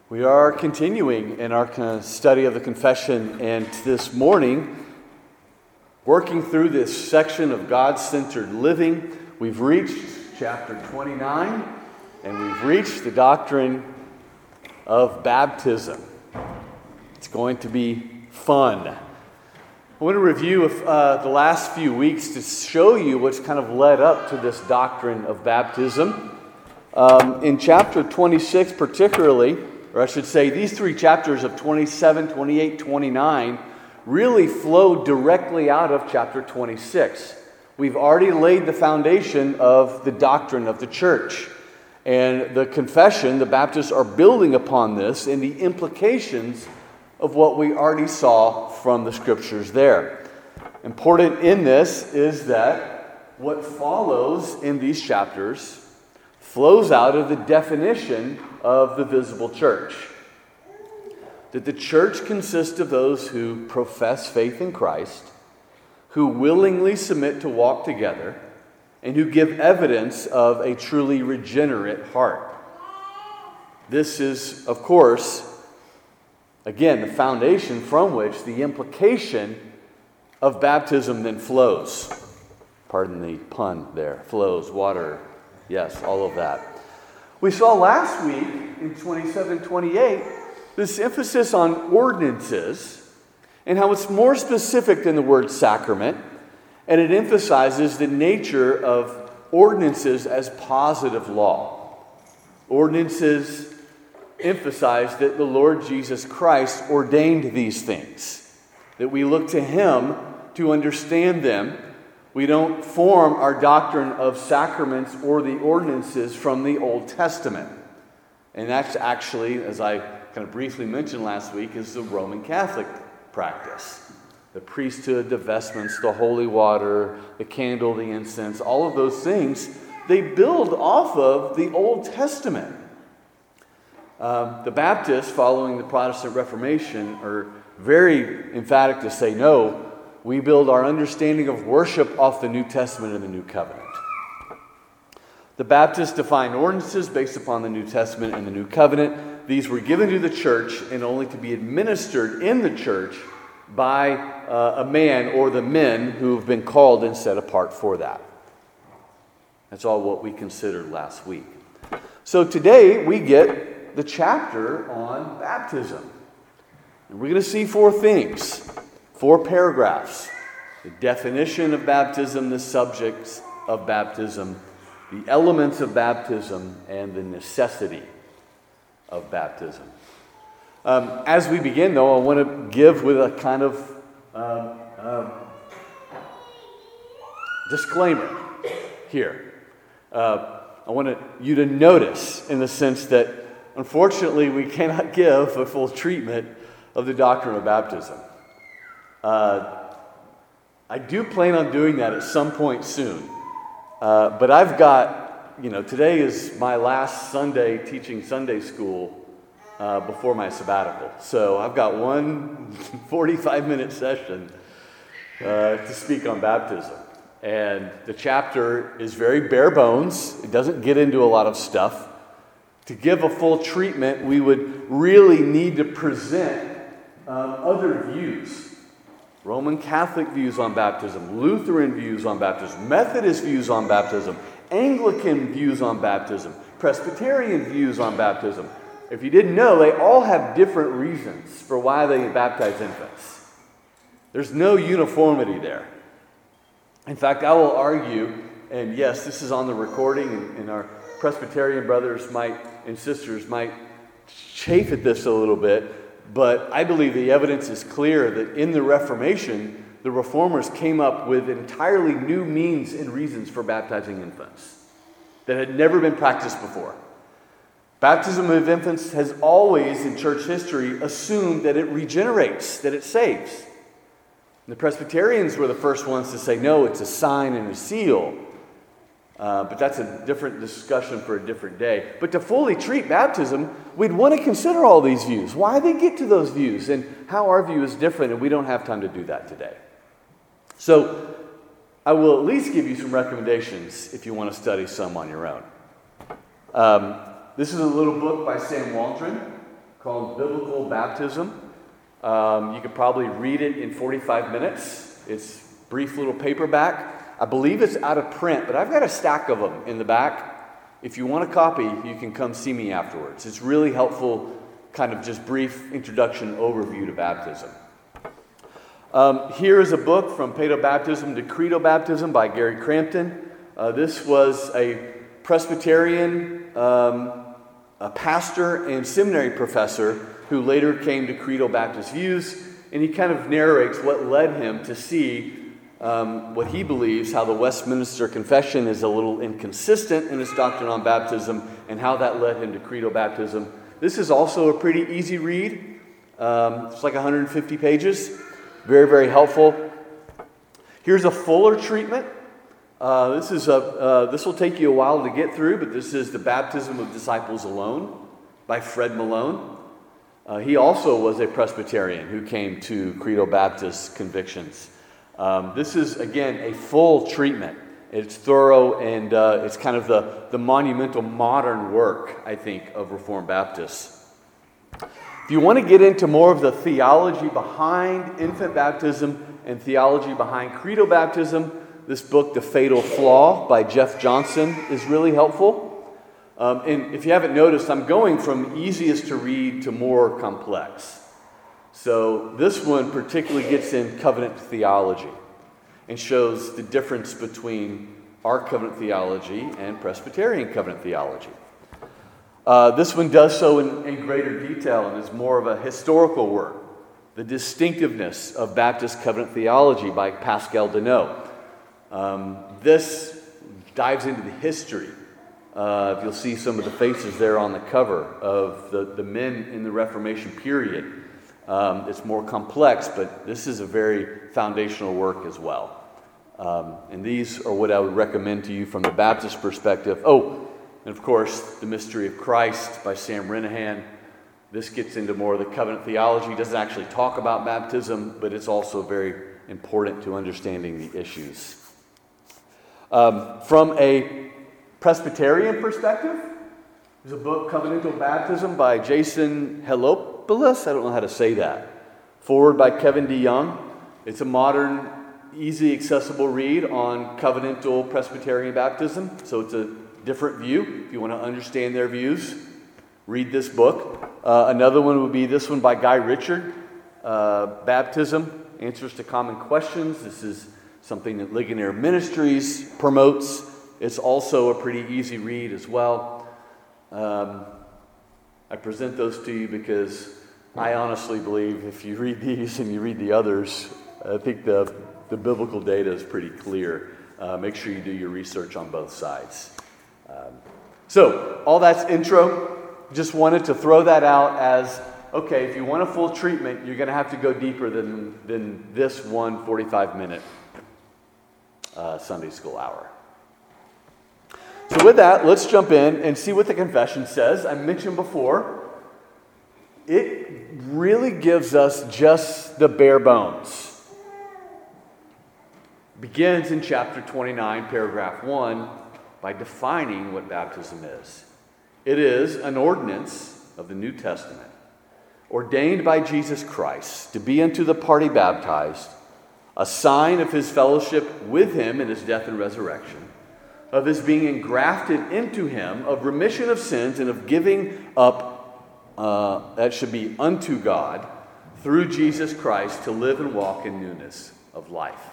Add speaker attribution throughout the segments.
Speaker 1: We are continuing in our study of the confession, and this morning, working through this section of God-centered living, we've reached chapter 29, and we've reached the doctrine of baptism. It's going to be fun. I want to review the last few weeks to show you what's kind of led up to this doctrine of baptism. In chapter 26 particularly, or I should say these three chapters of 27, 28, 29 really flow directly out of chapter 26. We've already laid the foundation of the doctrine of the church. And the confession, the Baptists are building upon this and the implications of what we already saw from the scriptures there. Important in this is that what follows in these chapters flows out of the definition of the visible church. That the church consists of those who profess faith in Christ, who willingly submit to walk together, and who give evidence of a truly regenerate heart. This is, of course, again, the foundation from which the implication of baptism then flows. Pardon the pun there. Flows, water, yes, all of that. We saw last week in 27-28 this emphasis on ordinances and how it's more specific than the word sacrament, and it emphasizes the nature of ordinances as positive law. Ordinances emphasize that the Lord Jesus Christ ordained these things, that we look to Him to understand them. We don't form our doctrine of sacraments or the ordinances from the Old Testament. And that's actually, as I kind of briefly mentioned last week, is the Roman Catholic practice. The priesthood, the vestments, the holy water, the candle, the incense, all of those things, they build off of the Old Testament. The Baptists, following the Protestant Reformation, are very emphatic to say, no, we build our understanding of worship off the New Testament and the New Covenant. The Baptists define ordinances based upon the New Testament and the New Covenant. These were given to the church and only to be administered in the church by a man or the men who have been called and set apart for that. That's all what we considered last week. So today we get the chapter on baptism. And we're going to see four things. 4 paragraphs. The definition of baptism, the subjects of baptism, the elements of baptism, and the necessity of baptism. As we begin, though, I want to give with a kind of disclaimer here. I want you to notice in the sense that, unfortunately, we cannot give a full treatment of the doctrine of baptism. I do plan on doing that at some point soon. But I've got, today is my last Sunday teaching Sunday school before my sabbatical. So I've got one 45-minute session to speak on baptism. And the chapter is very bare bones. It doesn't get into a lot of stuff. To give a full treatment, we would really need to present other views. Roman Catholic views on baptism, Lutheran views on baptism, Methodist views on baptism, Anglican views on baptism, Presbyterian views on baptism. If you didn't know, they all have different reasons for why they baptize infants. There's no uniformity there. In fact, I will argue, and yes, this is on the recording, and our Presbyterian brothers and sisters might chafe at this a little bit, but I believe the evidence is clear that in the Reformation, the Reformers came up with entirely new means and reasons for baptizing infants that had never been practiced before. Baptism of infants has always, in church history, assumed that it regenerates, that it saves. And the Presbyterians were the first ones to say, no, it's a sign and a seal. But that's a different discussion for a different day. But to fully treat baptism, we'd want to consider all these views. Why they get to those views and how our view is different, and we don't have time to do that today. So I will at least give you some recommendations if you want to study some on your own. This is a little book by Sam Waldron called Biblical Baptism. You could probably read it in 45 minutes. It's a brief little paperback. I believe it's out of print, but I've got a stack of them in the back. If you want a copy, you can come see me afterwards. It's really helpful, kind of just brief introduction overview to baptism. Here is a book, From Paedobaptism to Credo Baptism by Gary Crampton. This was a Presbyterian, a pastor and seminary professor who later came to Credo Baptist views, and he kind of narrates what led him to see what he believes, how the Westminster Confession is a little inconsistent in its doctrine on baptism, and how that led him to Credo Baptism. This is also a pretty easy read. It's like 150 pages. Very, very helpful. Here's a fuller treatment. This will take you a while to get through, but this is The Baptism of Disciples Alone by Fred Malone. He also was a Presbyterian who came to Credo Baptist convictions. This is, again, a full treatment. It's thorough, and it's kind of the monumental modern work, I think, of Reformed Baptists. If you want to get into more of the theology behind infant baptism and theology behind credo baptism, this book, The Fatal Flaw by Jeff Johnson, is really helpful. And if you haven't noticed, I'm going from easiest to read to more complex. So this one particularly gets in covenant theology and shows the difference between our covenant theology and Presbyterian covenant theology. This one does so in greater detail and is more of a historical work. The Distinctiveness of Baptist Covenant Theology by Pascal Deneau. This dives into the history. You'll see some of the faces there on the cover of the men in the Reformation period. It's more complex, but this is a very foundational work as well. And these are what I would recommend to you from the Baptist perspective. Oh, and of course, The Mystery of Christ by Sam Renahan. This gets into more of the covenant theology. It doesn't actually talk about baptism, but it's also very important to understanding the issues. From a Presbyterian perspective, there's a book, Covenantal Baptism by Jason Helopoulos. I don't know how to say that. Forward by Kevin DeYoung. It's a modern, easy, accessible read on covenantal Presbyterian baptism. So it's a different view. If you want to understand their views, read this book. Another one would be this one by Guy Richard, Baptism, Answers to Common Questions. This is something that Ligonier Ministries promotes. It's also a pretty easy read as well. I present those to you because I honestly believe if you read these and you read the others, I think the biblical data is pretty clear. Make sure you do your research on both sides. So, all that's intro. Just wanted to throw that out as, okay, if you want a full treatment, you're going to have to go deeper than this 45-minute Sunday school hour. So with that, let's jump in and see what the confession says. I mentioned before, it really gives us just the bare bones. It begins in chapter 29, paragraph 1, by defining what baptism is. It is an ordinance of the New Testament, ordained by Jesus Christ to be unto the party baptized, a sign of his fellowship with him in his death and resurrection, of his being engrafted into him, of remission of sins, and of giving up, that should be unto God, through Jesus Christ to live and walk in newness of life.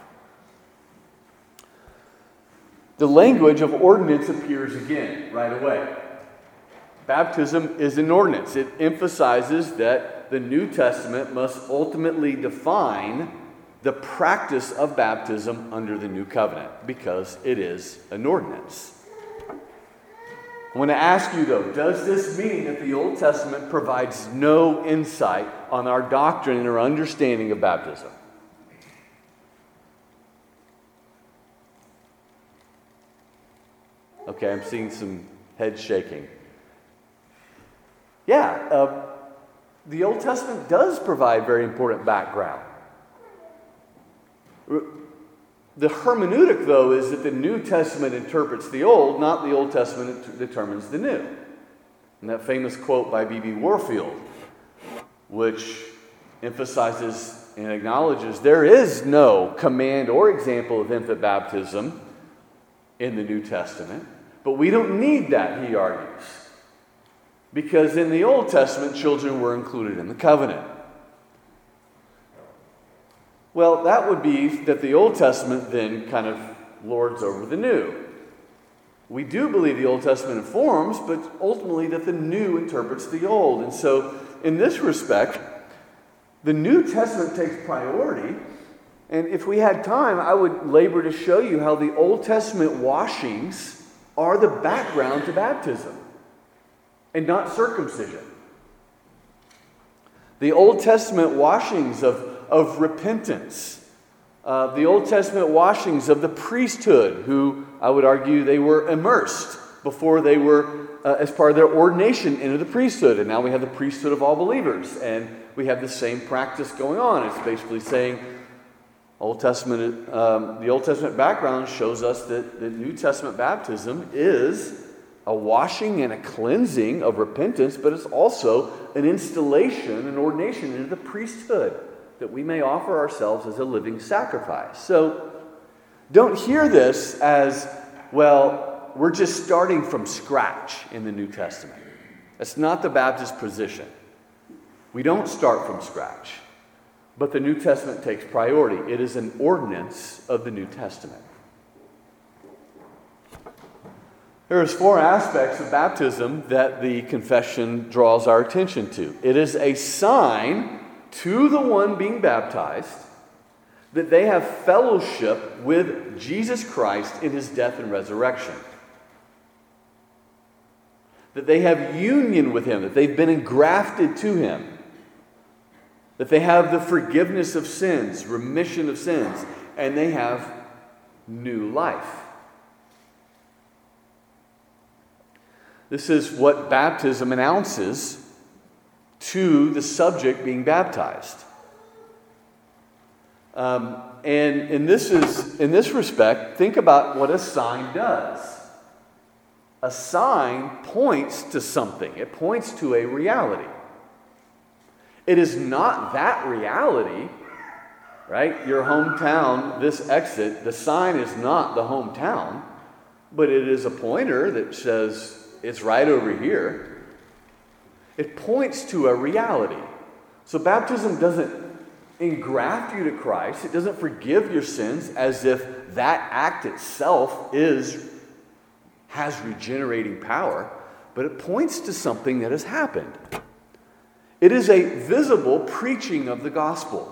Speaker 1: The language of ordinance appears again right away. Baptism is an ordinance. It emphasizes that the New Testament must ultimately define the practice of baptism under the new covenant because it is an ordinance. I want to ask you though, does this mean that the Old Testament provides no insight on our doctrine and our understanding of baptism? Okay, I'm seeing some head shaking. Yeah, the Old Testament does provide very important background. The hermeneutic, though, is that the New Testament interprets the Old, not the Old Testament determines the New. And that famous quote by B.B. Warfield, which emphasizes and acknowledges there is no command or example of infant baptism in the New Testament. But we don't need that, he argues, because in the Old Testament, children were included in the covenant. Well, that would be that the Old Testament then kind of lords over the New. We do believe the Old Testament informs, but ultimately that the New interprets the Old. And so, in this respect, the New Testament takes priority. And if we had time, I would labor to show you how the Old Testament washings are the background to baptism and not circumcision. The Old Testament washings of repentance, the Old Testament washings of the priesthood, who I would argue they were immersed before they were, as part of their ordination, into the priesthood. And now we have the priesthood of all believers, and we have the same practice going on. It's basically saying the Old Testament background shows us that the New Testament baptism is a washing and a cleansing of repentance, but it's also an installation, an ordination into the priesthood, that we may offer ourselves as a living sacrifice. So don't hear this as, well, we're just starting from scratch in the New Testament. That's not the Baptist position. We don't start from scratch, but the New Testament takes priority. It is an ordinance of the New Testament. There is 4 aspects of baptism that the confession draws our attention to. It is a sign to the one being baptized that they have fellowship with Jesus Christ in his death and resurrection. That they have union with him, that they've been engrafted to him. That they have the forgiveness of sins, remission of sins, and they have new life. This is what baptism announces to the subject being baptized. And in this respect, think about what a sign does. A sign points to something. It points to a reality. It is not that reality, right? Your hometown, this exit, the sign is not the hometown, but it is a pointer that says it's right over here. It points to a reality. So baptism doesn't engraft you to Christ. It doesn't forgive your sins as if that act itself has regenerating power, but it points to something that has happened. It is a visible preaching of the gospel.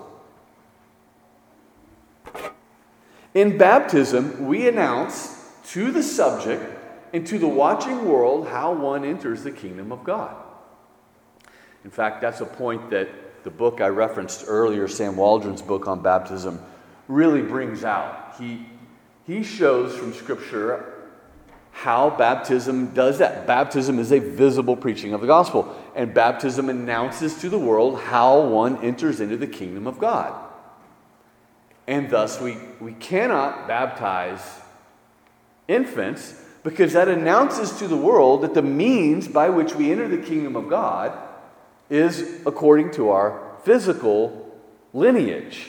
Speaker 1: In baptism, we announce to the subject and to the watching world how one enters the kingdom of God. In fact, that's a point that the book I referenced earlier, Sam Waldron's book on baptism, really brings out. He shows from Scripture how baptism does that. Baptism is a visible preaching of the gospel, and baptism announces to the world how one enters into the kingdom of God. And thus, we cannot baptize infants because that announces to the world that the means by which we enter the kingdom of God is according to our physical lineage,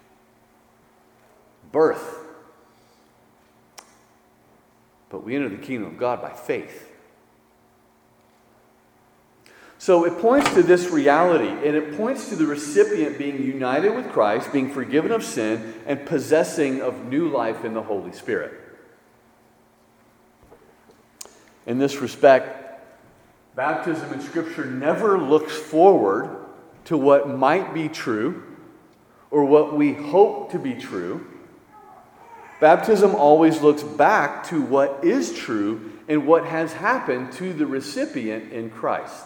Speaker 1: birth. But we enter the kingdom of God by faith. So it points to this reality, and it points to the recipient being united with Christ, being forgiven of sin, and possessing of new life in the Holy Spirit. In this respect, baptism in Scripture never looks forward to what might be true or what we hope to be true. Baptism always looks back to what is true and what has happened to the recipient in Christ.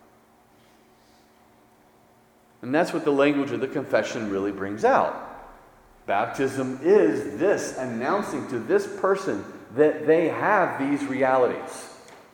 Speaker 1: And that's what the language of the confession really brings out. Baptism is this announcing to this person that they have these realities.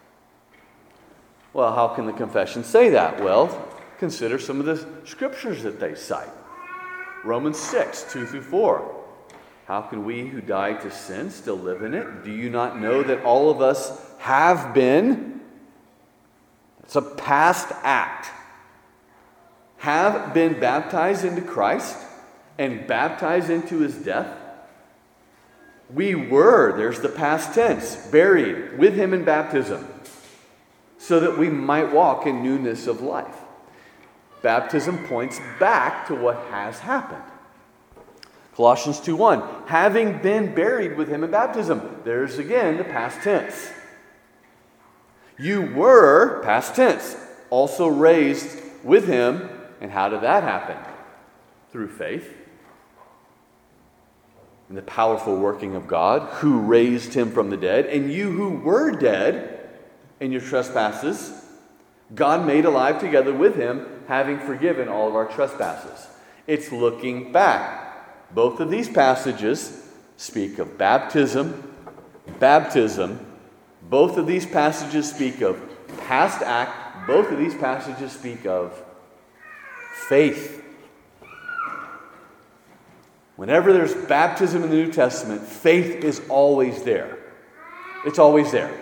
Speaker 1: Well, how can the confession say that? Well, consider some of the scriptures that they cite. Romans 6, 2 through 4. How can we who died to sin still live in it? Do you not know that all of us have been, it's a past act, have been baptized into Christ and baptized into his death. We were, there's the past tense, buried with him in baptism so that we might walk in newness of life. Baptism points back to what has happened. Colossians 2:1, having been buried with him in baptism. There's again the past tense. You were, past tense, also raised with him. And how did that happen? Through faith in the powerful working of God who raised him from the dead. And you who were dead in your trespasses, God made alive together with him, having forgiven all of our trespasses. It's looking back. Both of these passages speak of baptism. Both of these passages speak of past act. Both of these passages speak of faith. Whenever there's baptism in the New Testament, faith is always there. It's always there.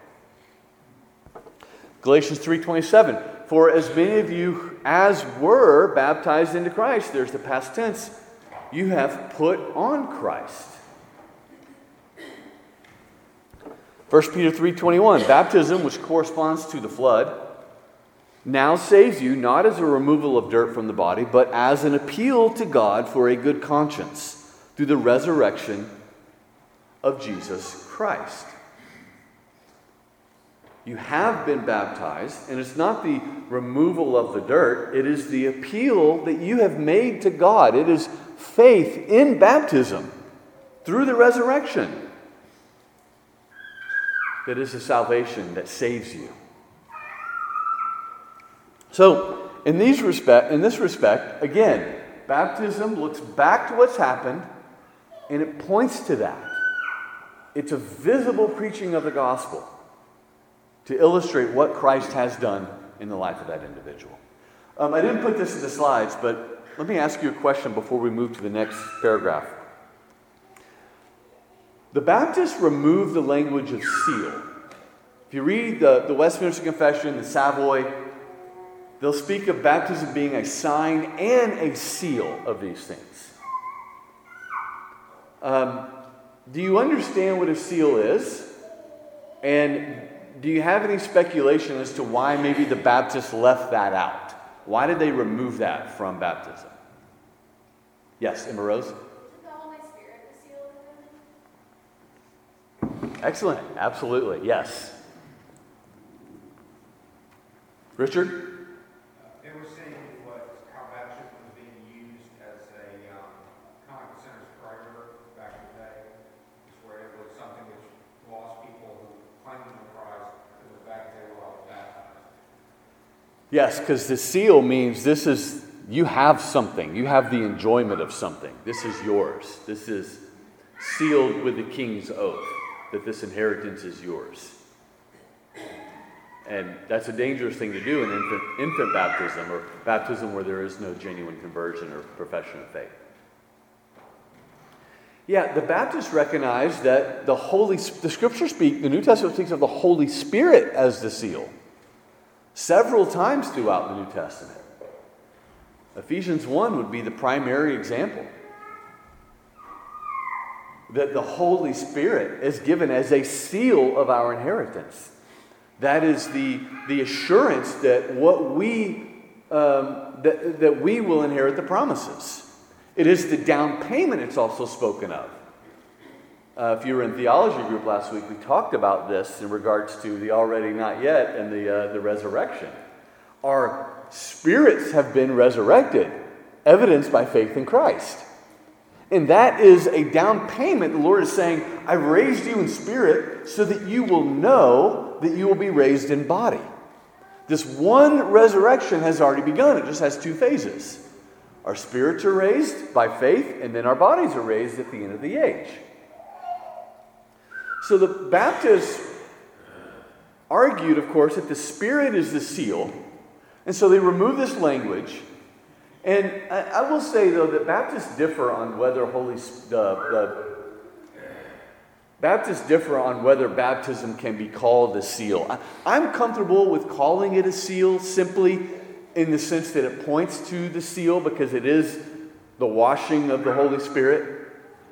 Speaker 1: Galatians 3:27, for as many of you as were baptized into Christ, there's the past tense, you have put on Christ. 1 Peter 3:21, baptism, which corresponds to the flood, now saves you not as a removal of dirt from the body, but as an appeal to God for a good conscience through the resurrection of Jesus Christ. You have been baptized, and it's not the removal of the dirt, it is the appeal that you have made to God. It is faith in baptism through the resurrection that is the salvation that saves you. So, in this respect, again, baptism looks back to what's happened, and it points to that. It's a visible preaching of the gospel to illustrate what Christ has done in the life of that individual. I didn't put this in the slides, but let me ask you a question before we move to the next paragraph. The Baptists removed the language of seal. If you read the Westminster Confession, the Savoy, they'll speak of baptism being a sign and a seal of these things. Do you understand what a seal is? And do you have any speculation as to why maybe the Baptists left that out? Why did they remove that from baptism? Yes, Emma Rose?
Speaker 2: Is the Holy Spirit the seal of the covenant?
Speaker 1: Excellent. Absolutely. Yes. Richard?
Speaker 3: They were saying how baptism was being used as a kind of a sinner's prayer back in the day, where it was something which lost people who claimed to Christ, it was back they were all baptized.
Speaker 1: Yes, because the seal means this is, you have something. You have the enjoyment of something. This is yours. This is sealed with the king's oath that this inheritance is yours. And that's a dangerous thing to do in infant baptism, or baptism where there is no genuine conversion or profession of faith. Yeah, the Baptists recognize that the Scriptures speak, the New Testament speaks of the Holy Spirit as the seal. Several times throughout the New Testament. Ephesians 1 would be the primary example. That the Holy Spirit is given as a seal of our inheritance. That is the assurance that that we will inherit the promises. It is the down payment it's also spoken of. If you were in theology group last week, we talked about this in regards to the already not yet and the resurrection. Our spirits have been resurrected, evidenced by faith in Christ. And that is a down payment. The Lord is saying, I've raised you in spirit so that you will know that you will be raised in body. This one resurrection has already begun. It just has two phases. Our spirits are raised by faith, and then our bodies are raised at the end of the age. So the Baptists argued, of course, that the Spirit is the seal, and so they removed this language. And I will say, though, that Baptists differ on whether baptism can be called a seal. I'm comfortable with calling it a seal simply in the sense that it points to the seal because it is the washing of the Holy Spirit.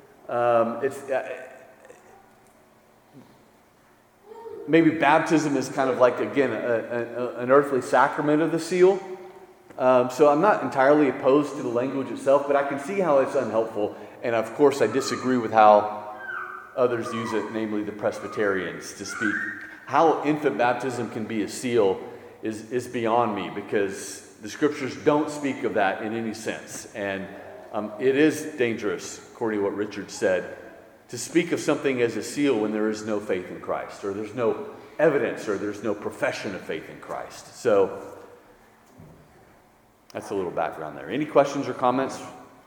Speaker 1: Maybe baptism is kind of like, again, an earthly sacrament of the seal. So I'm not entirely opposed to the language itself, but I can see how it's unhelpful. And of course, I disagree with how others use it, namely the Presbyterians, to speak. How infant baptism can be a seal is beyond me, because the Scriptures don't speak of that in any sense. And it is dangerous, according to what Richard said, to speak of something as a seal when there is no faith in Christ, or there's no evidence, or there's no profession of faith in Christ. So that's a little background there. Any questions or comments?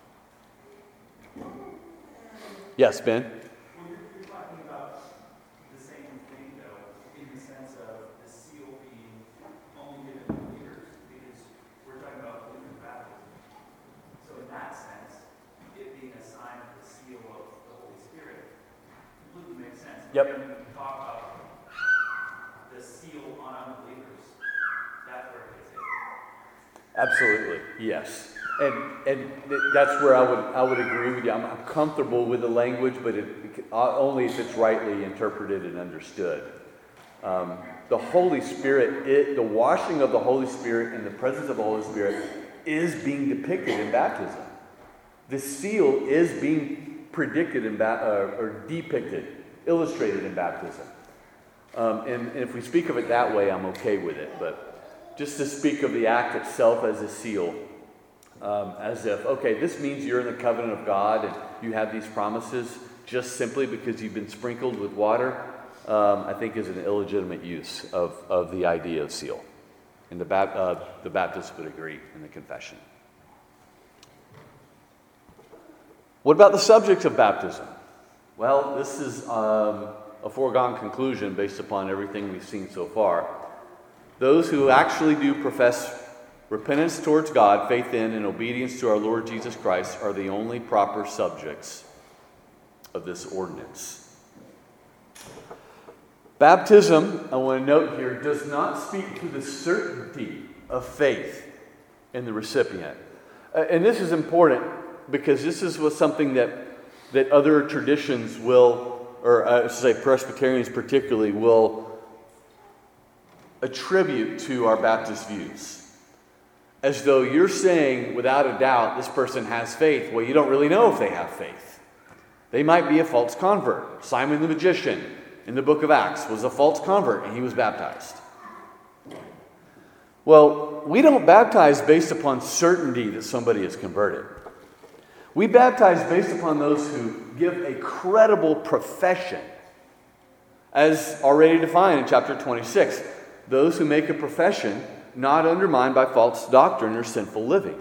Speaker 1: Yes, Ben?
Speaker 4: Well, you're talking about the same thing, though, in the sense of the seal being only given to leaders, because we're talking about infant baptism. So in that sense, it being a sign of the seal of the Holy Spirit completely makes sense.
Speaker 1: Yep.
Speaker 4: When we talk about the seal on unbelievers, that's where it gets it.
Speaker 1: Absolutely, yes. And that's where I would agree with you. I'm comfortable with the language, but only if it's rightly interpreted and understood. The Holy Spirit, the washing of the Holy Spirit and the presence of the Holy Spirit is being depicted in baptism. The seal is being predicted or depicted, illustrated in baptism. And if we speak of it that way, I'm okay with it. But just to speak of the act itself as a seal, as if, okay, this means you're in the covenant of God and you have these promises just simply because you've been sprinkled with water, I think is an illegitimate use of the idea of seal. And the Baptists would agree in the confession. What about the subject of baptism? Well, this is a foregone conclusion based upon everything we've seen so far. Those who actually do profess repentance towards God, faith in, and obedience to our Lord Jesus Christ are the only proper subjects of this ordinance. Baptism, I want to note here, does not speak to the certainty of faith in the recipient. And this is important because this is something that other traditions will, or I should say Presbyterians particularly, will attribute to our Baptist views. As though you're saying, without a doubt, this person has faith. Well, you don't really know if they have faith. They might be a false convert. Simon the magician in the book of Acts was a false convert and he was baptized. Well, we don't baptize based upon certainty that somebody is converted. We baptize based upon those who give a credible profession, as already defined in chapter 26. Those who make a profession not undermined by false doctrine or sinful living.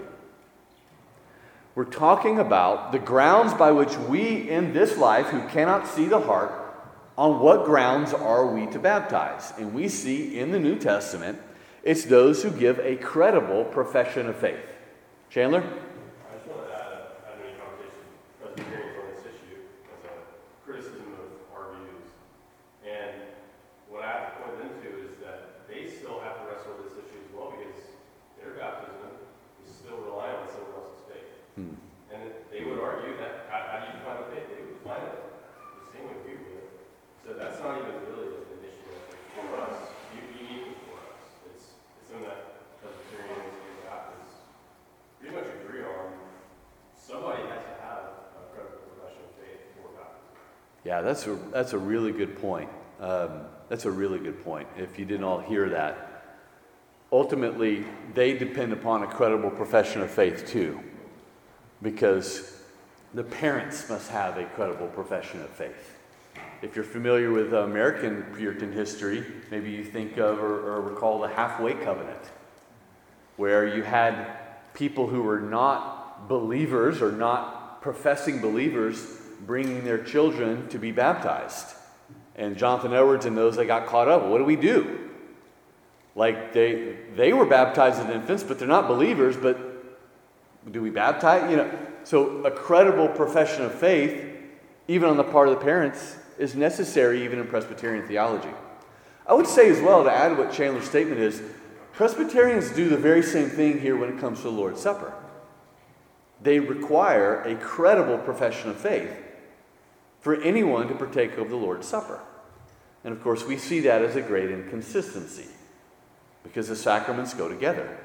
Speaker 1: We're talking about the grounds by which we in this life who cannot see the heart, on what grounds are we to baptize? And we see in the New Testament, it's those who give a credible profession of faith. Chandler?
Speaker 5: I just want to add any conversation Presbyterians on this issue as a criticism of our views. And what I have to point them to is that they still have to wrestle with this issue as well, because their baptism is still relying on someone else's faith. And they would argue that, how do you define faith? They would define it the same way we would. So that's not even really an issue for us, uniquely for us. It's something that Presbyterians and Baptists pretty much agree on. Somebody has to have a credible profession of faith for baptism.
Speaker 1: Yeah, that's a really good point. That's a really good point. If you didn't all hear that, ultimately they depend upon a credible profession of faith too, because the parents must have a credible profession of faith. If you're familiar with American Puritan history, maybe you think of or recall the halfway covenant, where you had people who were not believers or not professing believers bringing their children to be baptized. And Jonathan Edwards and those that got caught up, what do we do? Like they were baptized as infants, but they're not believers, but do we baptize? So a credible profession of faith, even on the part of the parents, is necessary even in Presbyterian theology. I would say as well, to add what Chandler's statement is, Presbyterians do the very same thing here when it comes to the Lord's Supper. They require a credible profession of faith for anyone to partake of the Lord's Supper. And of course, we see that as a great inconsistency because the sacraments go together.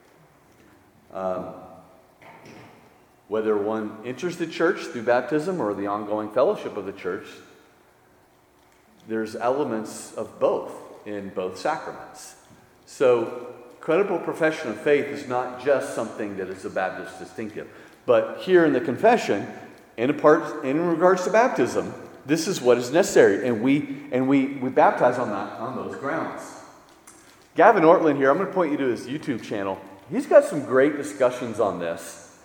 Speaker 1: Whether one enters the church through baptism or the ongoing fellowship of the church, there's elements of both in both sacraments. So, credible profession of faith is not just something that is a Baptist distinctive. But here in the confession, in regards to baptism, this is what is necessary, and we baptize on those grounds. Gavin Ortland here, I'm going to point you to his YouTube channel. He's got some great discussions on this,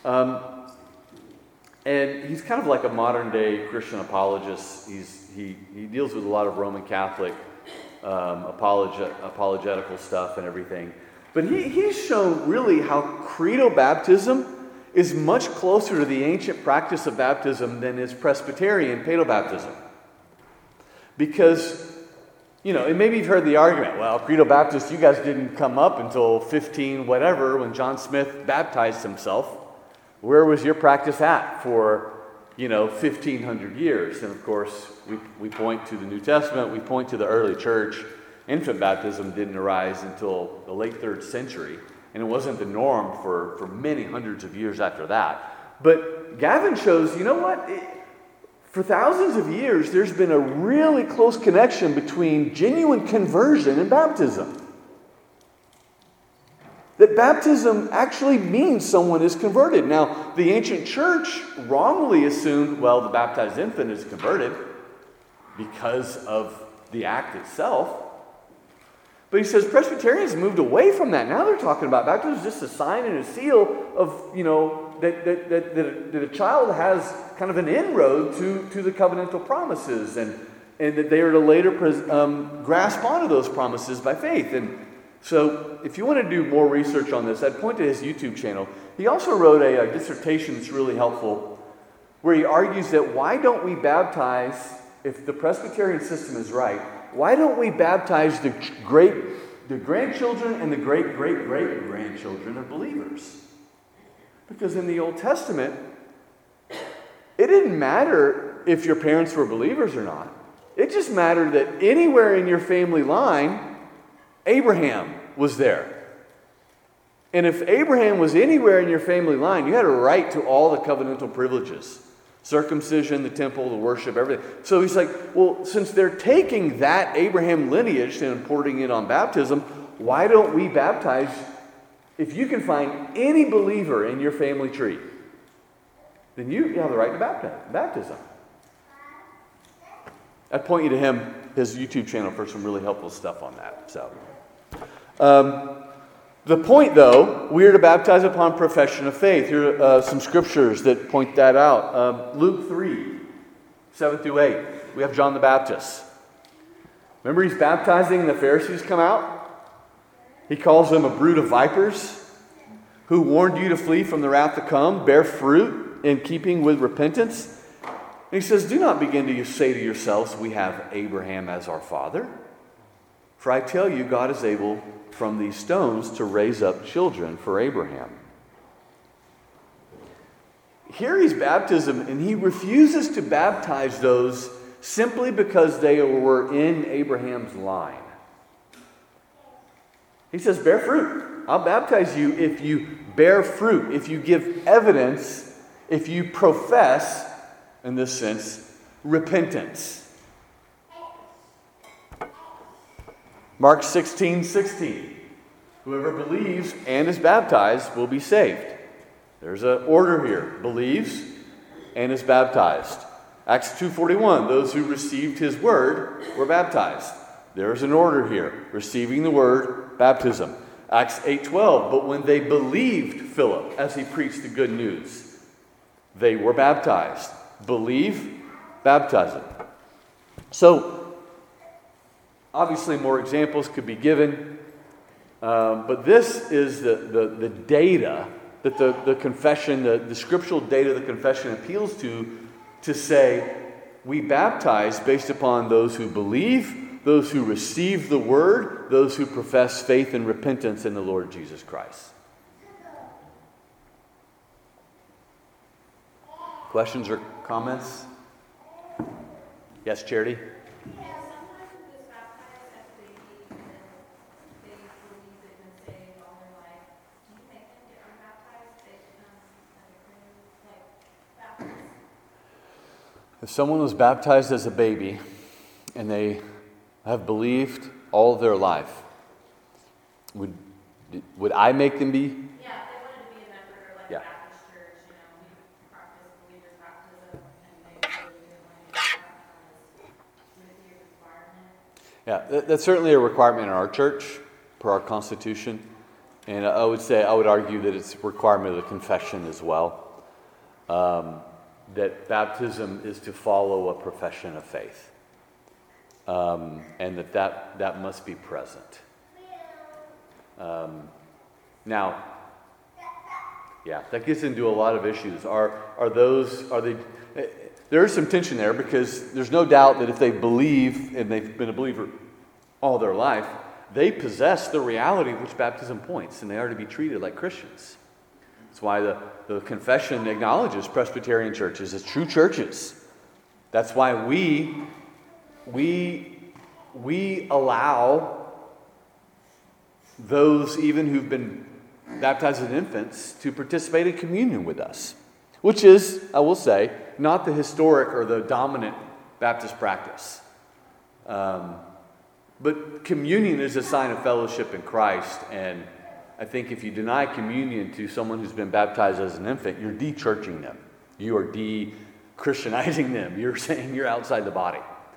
Speaker 1: and he's kind of like a modern day Christian apologist. He deals with a lot of Roman Catholic apologetical stuff and everything. But he's shown really how credo baptism is much closer to the ancient practice of baptism than is Presbyterian paedobaptism. Because, and maybe you've heard the argument, well, credo Baptist, you guys didn't come up until 15 whatever when John Smith baptized himself. Where was your practice at for 1,500 years? And of course, we point to the New Testament, we point to the early church. Infant baptism didn't arise until the late 3rd century, and it wasn't the norm for many hundreds of years after that. But Gavin shows, for thousands of years, there's been a really close connection between genuine conversion and baptism. That baptism actually means someone is converted. Now, the ancient church wrongly assumed, the baptized infant is converted because of the act itself. But he says Presbyterians moved away from that. Now they're talking about baptism as just a sign and a seal of, that a child has kind of an inroad to the covenantal promises, and that they are to later grasp onto those promises by faith. And so if you want to do more research on this, I'd point to his YouTube channel. He also wrote a dissertation that's really helpful, where he argues that why don't we baptize, if the Presbyterian system is right, why don't we baptize the grandchildren and the great-great-great-grandchildren of believers? Because in the Old Testament, it didn't matter if your parents were believers or not. It just mattered that anywhere in your family line, Abraham was there. And if Abraham was anywhere in your family line, you had a right to all the covenantal privileges. Circumcision, the temple, the worship, everything. So he's like, since they're taking that Abraham lineage and importing it on baptism, why don't we baptize, if you can find any believer in your family tree, then you have the right to baptism. I'd point you to his YouTube channel for some really helpful stuff on that. So, the point, though, we are to baptize upon profession of faith. Here are some scriptures that point that out. Luke 3, 7 through 8. We have John the Baptist. Remember, he's baptizing and the Pharisees come out? He calls them a brood of vipers who warned you to flee from the wrath to come, bear fruit in keeping with repentance. And he says, do not begin to say to yourselves, we have Abraham as our father. For I tell you, God is able from these stones to raise up children for Abraham. Here he's baptism, and he refuses to baptize those simply because they were in Abraham's line. He says, bear fruit. I'll baptize you if you bear fruit, if you give evidence, if you profess, in this sense, repentance. Mark 16:16. Whoever believes and is baptized will be saved. There's an order here. Believes and is baptized. Acts 2:41. Those who received his word were baptized. There's an order here. Receiving the word, baptism. Acts 8:12. But when they believed Philip as he preached the good news, they were baptized. Believe, baptism. So, obviously, more examples could be given, but this is the data that the confession, the scriptural data the confession appeals to say we baptize based upon those who believe, those who receive the word, those who profess faith and repentance in the Lord Jesus Christ. Questions or comments? Yes, Charity?
Speaker 2: Yeah, sometimes we just baptize as a baby and then they believe they've been saved all their life. Do you make them get rebaptized? They become like baptized?
Speaker 1: If someone was baptized as a baby and they have believed all their life, would I make them be?
Speaker 2: Yeah, if they wanted to be a member like
Speaker 1: Yeah.
Speaker 2: a Baptist church, we practice believers' baptism and they really didn't want to get baptized. Would it be a requirement?
Speaker 1: Yeah, that's certainly a requirement in our church, per our constitution. And I would argue that it's a requirement of the confession as well. That baptism is to follow a profession of faith. And that must be present. Now, yeah, that gets into a lot of issues. There is some tension there because there's no doubt that if they believe and they've been a believer all their life, they possess the reality which baptism points, and they are to be treated like Christians. That's why the confession acknowledges Presbyterian churches as true churches. That's why we allow those even who've been baptized as infants to participate in communion with us, which is, I will say, not the historic or the dominant Baptist practice. But communion is a sign of fellowship in Christ, and I think if you deny communion to someone who's been baptized as an infant, you're de-churching them. You are de-Christianizing them. You're saying you're outside the body.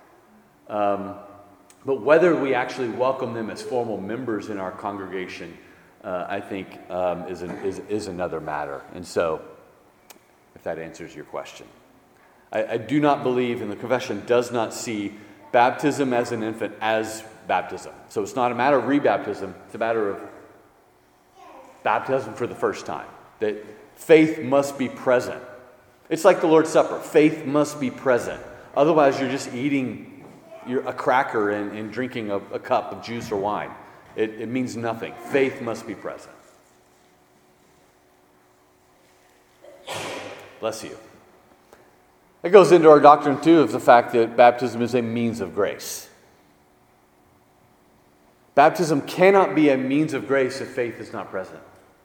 Speaker 1: But whether we actually welcome them as formal members in our congregation, I think is another matter. And so, if that answers your question. I do not believe, and the confession does not see baptism as an infant as baptism. So it's not a matter of rebaptism, it's a matter of baptism for the first time. That faith must be present. It's like the Lord's Supper. Faith must be present. Otherwise, you're just eating a cracker and drinking a cup of juice or wine. It means nothing. Faith must be present. Bless you. It goes into our doctrine, too, of the fact that baptism is a means of grace. Baptism cannot be a means of grace if faith is not present.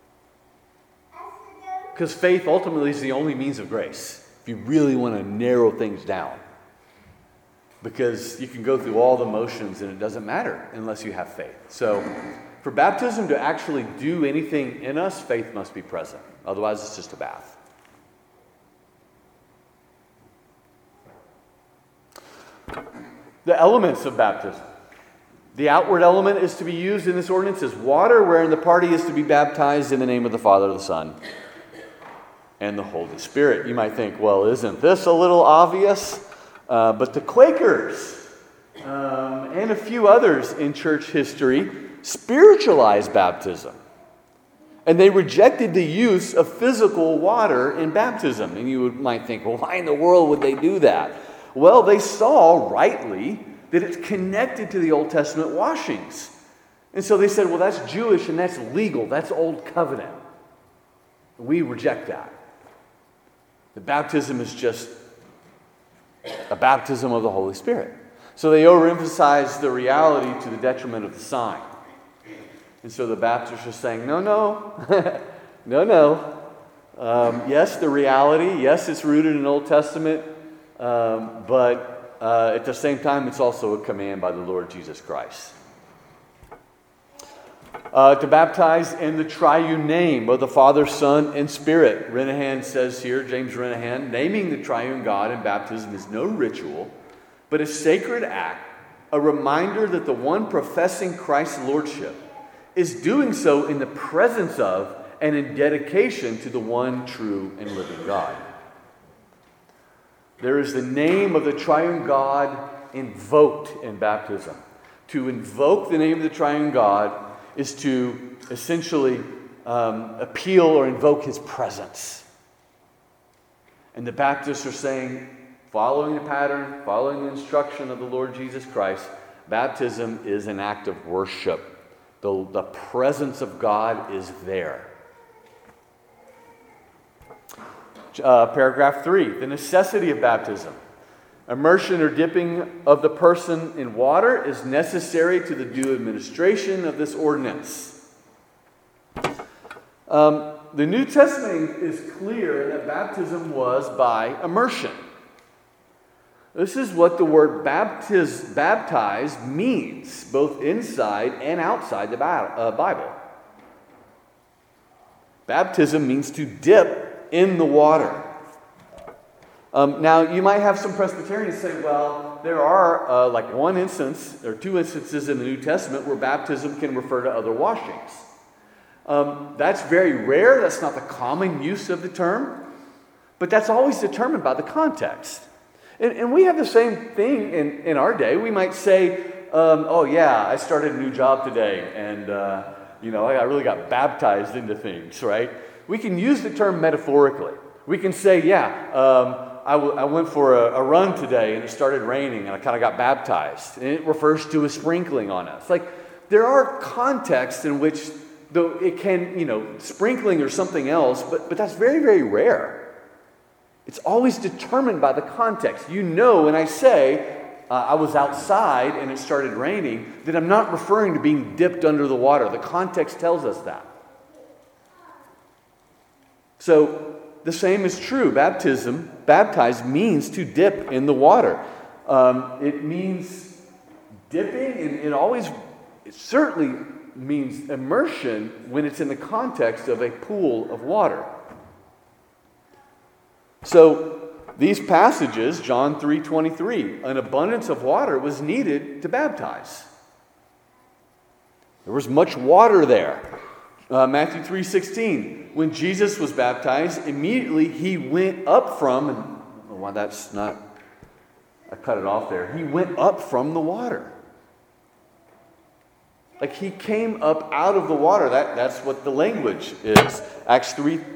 Speaker 1: Because faith ultimately is the only means of grace, if you really want to narrow things down. Because you can go through all the motions and it doesn't matter unless you have faith. So, for baptism to actually do anything in us, faith must be present. Otherwise, it's just a bath. The elements of baptism. The outward element is to be used in this ordinance as water, wherein the party is to be baptized in the name of the Father, the Son, and the Holy Spirit. You might think, well, isn't this a little obvious? But the Quakers and a few others in church history spiritualized baptism. And they rejected the use of physical water in baptism. And you might think, well, why in the world would they do that? Well, they saw rightly that it's connected to the Old Testament washings. And so they said, well, that's Jewish and that's legal. That's Old Covenant. We reject that. The baptism is just a baptism of the Holy Spirit. So they overemphasize the reality to the detriment of the sign. And so the Baptists are saying, no, no. Yes, the reality. Yes, it's rooted in Old Testament. But at the same time, it's also a command by the Lord Jesus Christ. To baptize in the triune name of the Father, Son, and Spirit. Renahan says here, James Renahan, naming the triune God in baptism is no ritual, but a sacred act, a reminder that the one professing Christ's lordship is doing so in the presence of and in dedication to the one true and living God. There is the name of the triune God invoked in baptism. To invoke the name of the triune God is to essentially appeal or invoke his presence. And the Baptists are saying, following the pattern, following the instruction of the Lord Jesus Christ, Baptism is an act of worship. The presence of God is there. Paragraph 3, the necessity of baptism. Immersion or dipping of the person in water is necessary to the due administration of this ordinance. The New Testament is clear that baptism was by immersion. This is what the word baptize means, both inside and outside the Bible. Baptism means to dip in the water. Now, you might have some Presbyterians say, well, there are like one instance or two instances in the New Testament where baptism can refer to other washings. That's very rare. That's not the common use of the term. But that's always determined by the context. And we have the same thing in our day. We might say, oh yeah, I started a new job today and, I really got baptized into things, right? We can use the term metaphorically. We can say, I went for a run today and it started raining and I kind of got baptized. And it refers to a sprinkling on us. Like, there are contexts in which, though it can, sprinkling or something else, but that's very, very rare. It's always determined by the context. When I say I was outside and it started raining, that I'm not referring to being dipped under the water. The context tells us that. So the same is true. Baptize means to dip in the water. It means dipping, and it certainly means immersion when it's in the context of a pool of water. So these passages, John 3:23, an abundance of water was needed to baptize. There was much water there. Matthew 3:16, when Jesus was baptized, immediately he went up from, and I don't know why that's not, I cut it off there. He went up from the water. Like, he came up out of the water. That's what the language is. Acts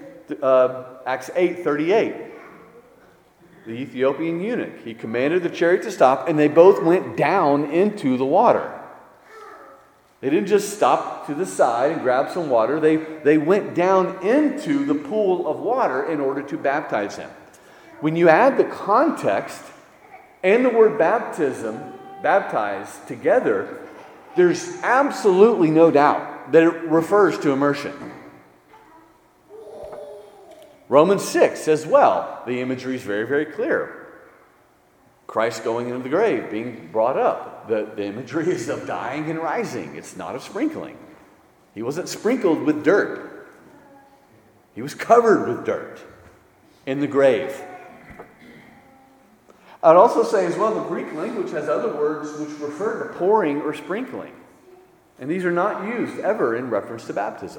Speaker 1: 8:38. The Ethiopian eunuch, he commanded the chariot to stop, and they both went down into the water. They didn't just stop to the side and grab some water. They went down into the pool of water in order to baptize him. When you add the context and the word baptize together, there's absolutely no doubt that it refers to immersion. Romans 6 as well. The imagery is very, very clear. Christ going into the grave, being brought up. The imagery is of dying and rising. It's not of sprinkling. He wasn't sprinkled with dirt. He was covered with dirt in the grave. I'd also say as well, the Greek language has other words which refer to pouring or sprinkling. And these are not used ever in reference to baptism.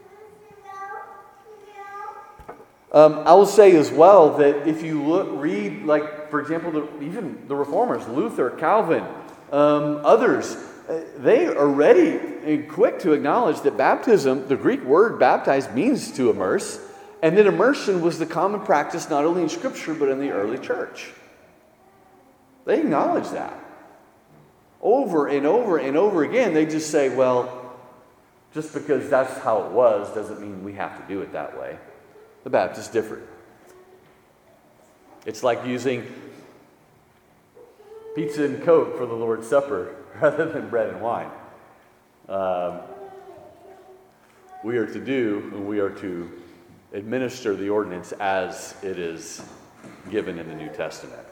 Speaker 1: I will say as well that if you read, like, for example, even the Reformers, Luther, Calvin, others, they are ready and quick to acknowledge that baptism, the Greek word baptize, means to immerse, and that immersion was the common practice not only in Scripture but in the early church. They acknowledge that. Over and over and over again, they just say, well, just because that's how it was doesn't mean we have to do it that way. The Baptist differed. It's like using pizza and Coke for the Lord's Supper rather than bread and wine. We are to administer the ordinance as it is given in the New Testament.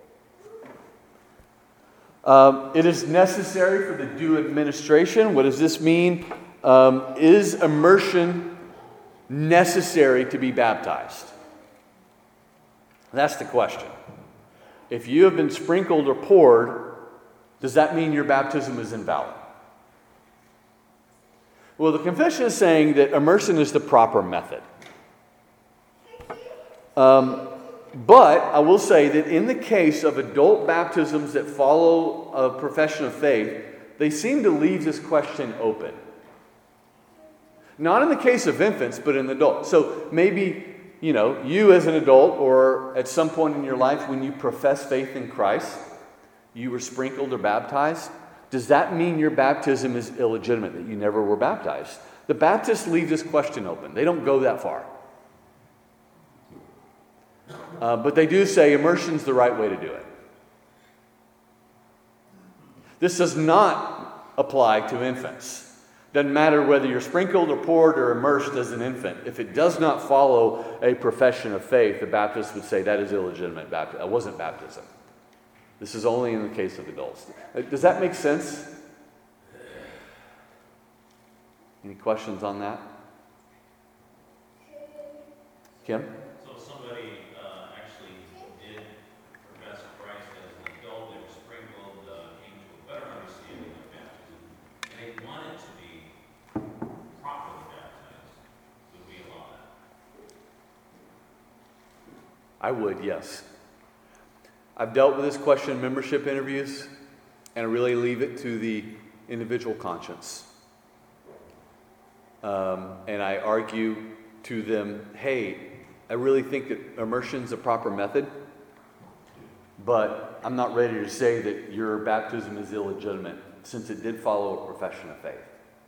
Speaker 1: It is necessary for the due administration. What does this mean? Is immersion necessary to be baptized? That's the question. If you have been sprinkled or poured, does that mean your baptism is invalid? Well, the confession is saying that immersion is the proper method. But I will say that in the case of adult baptisms that follow a profession of faith, they seem to leave this question open. Not in the case of infants, but in adults. So maybe, you as an adult or at some point in your life when you profess faith in Christ, you were sprinkled or baptized. does that mean your baptism is illegitimate, that you never were baptized? The Baptists leave this question open. They don't go that far. But they do say immersion's the right way to do it. This does not apply to infants. Doesn't matter whether you're sprinkled or poured or immersed as an infant. If it does not follow a profession of faith, the Baptists would say that is illegitimate baptism. That wasn't baptism. This is only in the case of adults. Does that make sense? Any questions on that? Kim?
Speaker 6: So if somebody actually did profess Christ as an adult, they were sprinkled, came to a better understanding of baptism, and they wanted to be properly baptized, would we allow that?
Speaker 1: I would, yes. I've dealt with this question in membership interviews, and I really leave it to the individual conscience. And I argue to them, hey, I really think that immersion's a proper method, but I'm not ready to say that your baptism is illegitimate, since it did follow a profession of faith.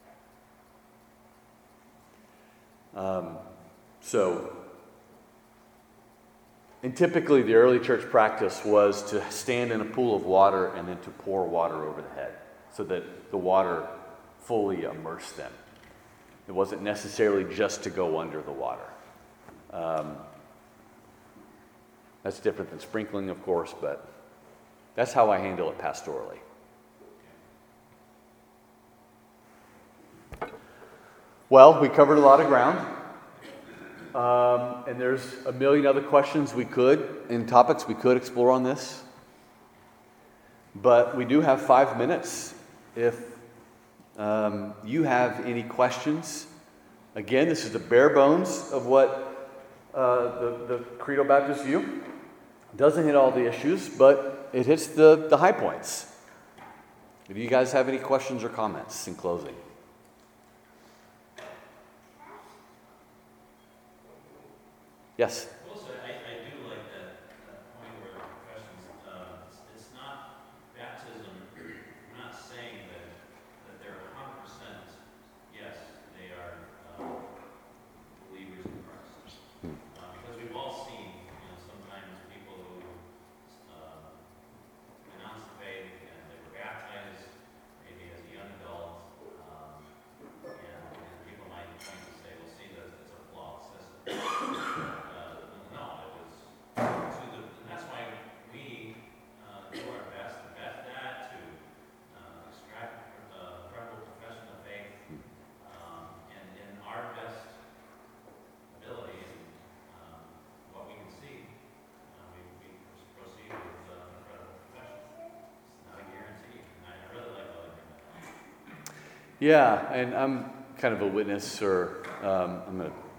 Speaker 1: And typically the early church practice was to stand in a pool of water and then to pour water over the head so that the water fully immersed them. It wasn't necessarily just to go under the water. That's different than sprinkling, of course, but that's how I handle it pastorally. Well, we covered a lot of ground. And there's a million other questions we could, and topics we could explore on this. But we do have 5 minutes. If you have any questions, again, this is the bare bones of what the Credo Baptist view. Doesn't hit all the issues, but it hits the high points. If you guys have any questions or comments in closing. Yes?
Speaker 6: Also, I do like that point where the professions, it's not baptism, I'm not saying that they're 100%, yes, they are believers in Christ. Because we've all seen, sometimes people who renounce the faith and they were baptized maybe as a young adult, and people might point to say, well, see, that's a flawed system. No, it was and that's why we do our best to vet that, to extract credible profession of faith, and in our best ability and what we can see, we proceed with credible profession. It's not a guarantee, and I really like how they bring that up.
Speaker 1: Yeah, and I'm kind of a witness, or I'm going to